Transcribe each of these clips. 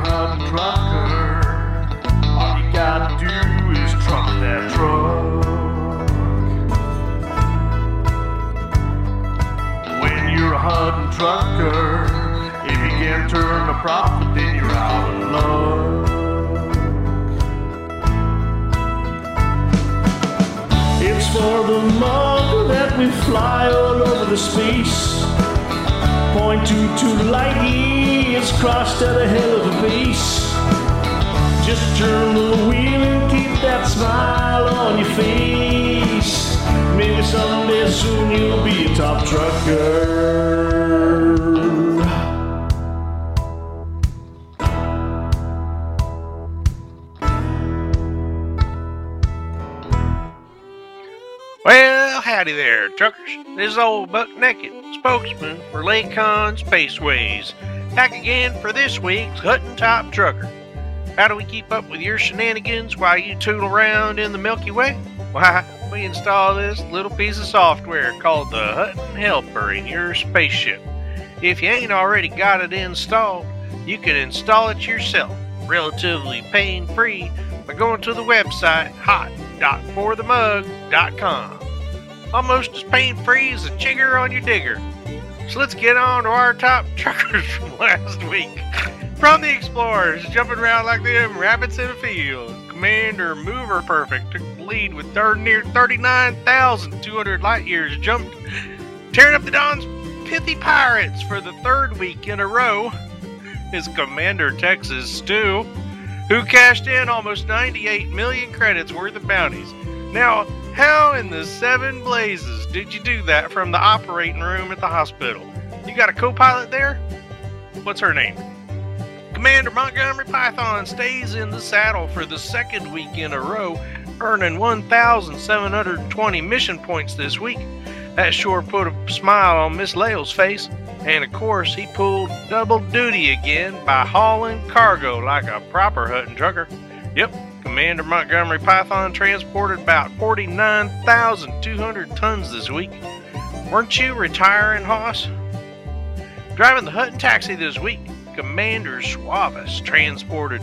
Hutton trucker, all you gotta do is trunk that truck. When you're a Hutton trucker, if you can't turn a profit, then you're out of luck. It's for the mug that we fly all over the space. 0.22 light years crossed at a hell of a pace. Just turn the wheel and keep that smile on your face. Maybe someday soon you'll be a top trucker. Well, howdy there, truckers. This is old Buck Naked, spokesman for Lakon Spaceways, back again for this week's Hutton Top Trucker. How do we keep up with your shenanigans while you tootle around in the Milky Way? Why, we install this little piece of software called the Hutton Helper in your spaceship. If you ain't already got it installed, you can install it yourself, relatively pain-free, by going to the website hot.forthemug.com. Almost as pain-free as a chigger on your digger. So let's get on to our top truckers from last week. From the Explorers, jumping around like them rabbits in a field, Commander Mover Perfect took the lead with darn near 39,200 light years jumped, tearing up the Don's Pithy Pirates for the third week in a row is Commander Texas Stu, who cashed in almost 98 million credits worth of bounties. Now, how in the seven blazes did you do that from the operating room at the hospital? You got a co-pilot there? What's her name? Commander Montgomery Python stays in the saddle for the second week in a row, earning 1,720 mission points this week. That sure put a smile on Miss Lael's face. And of course, he pulled double duty again by hauling cargo like a proper Hutton trucker. Yep, Commander Montgomery Python transported about 49,200 tons this week. Weren't you retiring, Hoss? Driving the Hutton taxi this week, Commander Suavis transported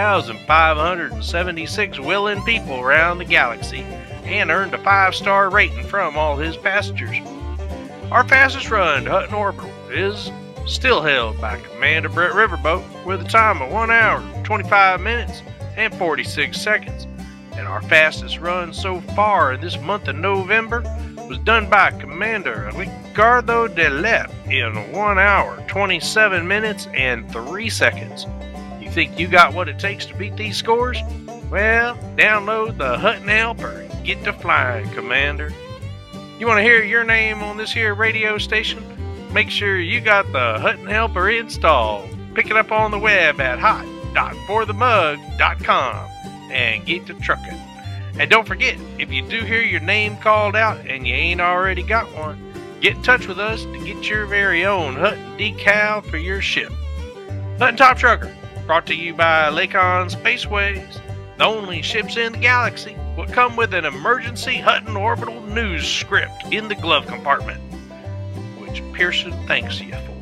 2,576 willing people around the galaxy and earned a 5-star rating from all his passengers. Our fastest run to Hutton Orbital is still held by Commander Brett Riverboat with a time of 1 hour, 25 minutes, and 46 seconds. And our fastest run so far in this month of November was done by Commander Ricardo de Lepp in 1 hour, 27 minutes, and 3 seconds. You think you got what it takes to beat these scores? Well, download the Hutton Helper and get to flying, Commander. You want to hear your name on this here radio station? Make sure you got the Hutton Helper installed. Pick it up on the web at hot.forthemug.com and get to trucking. And don't forget, if you do hear your name called out and you ain't already got one, get in touch with us to get your very own Hutton decal for your ship. Hutton Top Trucker, brought to you by Lakon Spaceways, the only ships in the galaxy will come with an emergency Hutton orbital news script in the glove compartment, which Pearson thanks you for.